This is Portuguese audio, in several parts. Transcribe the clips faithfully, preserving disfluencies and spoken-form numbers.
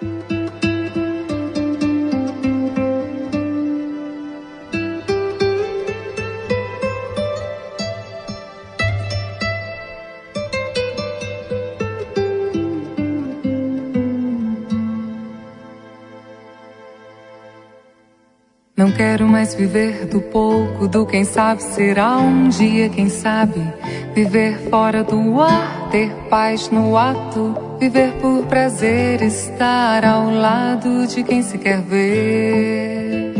Não quero mais viver do pouco, do quem sabe será um dia, quem sabe. Viver fora do ar, ter paz no ato. Viver por prazer, estar ao lado de quem se quer ver.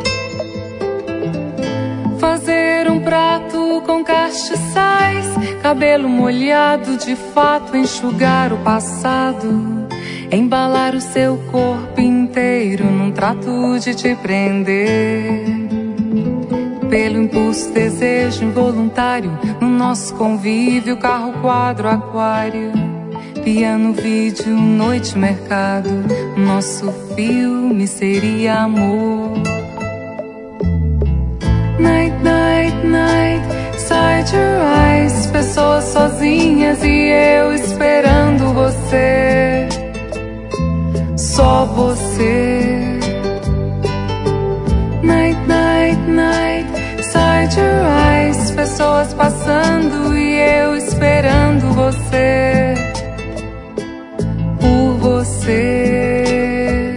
Fazer um prato com castiçais, cabelo molhado de fato, enxugar o passado. Embalar o seu corpo inteiro num trato de te prender. Pelo impulso, desejo involuntário, no nosso convívio, carro, quadro, aquário. Piano, vídeo, noite, mercado. Nosso filme seria amor. Night, night, night, side your eyes. Pessoas sozinhas e eu esperando você. Só você. Night, night, night, side your eyes. Pessoas passando e eu esperando você. Por você.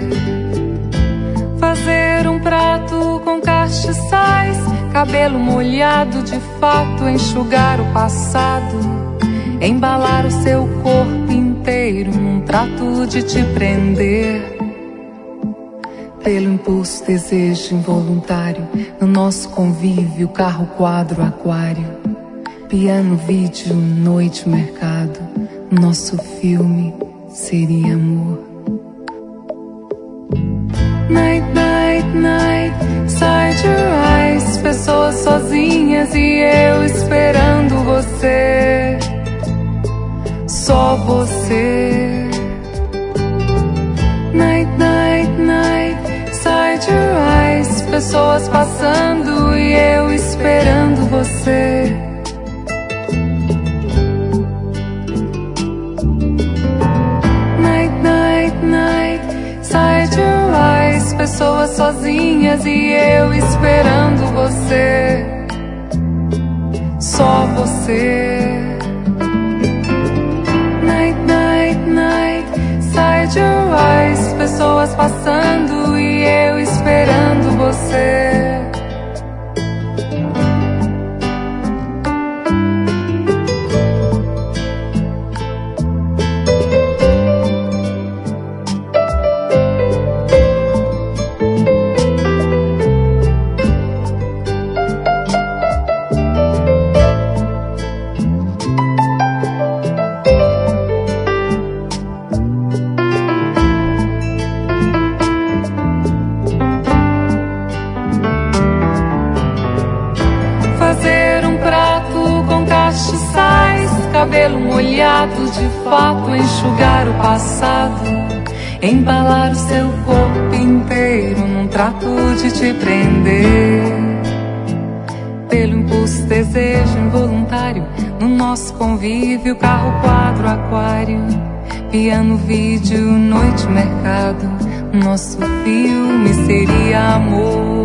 Fazer um prato com castiçais, cabelo molhado de fato, enxugar o passado. Embalar o seu corpo inteiro num trato de te prender. Pelo impulso, desejo involuntário, no nosso convívio, carro, quadro, aquário. Piano, vídeo, noite, mercado. Nosso filme seria amor. Night, night, night, side your eyes. Pessoas sozinhas e eu esperando você. Só você. Night, night, night, side your eyes. Pessoas passando e eu esperando você. Night, night, night, side your eyes. Pessoas sozinhas e eu esperando você. Só você. Night, night, night, side your eyes. Pessoas passando e eu esperando você. Cabelo molhado de fato, enxugar o passado. Embalar o seu corpo inteiro num trato de te prender. Pelo impulso, desejo involuntário, no nosso convívio, carro, quadro, aquário. Piano, vídeo, noite, mercado. Nosso filme seria amor.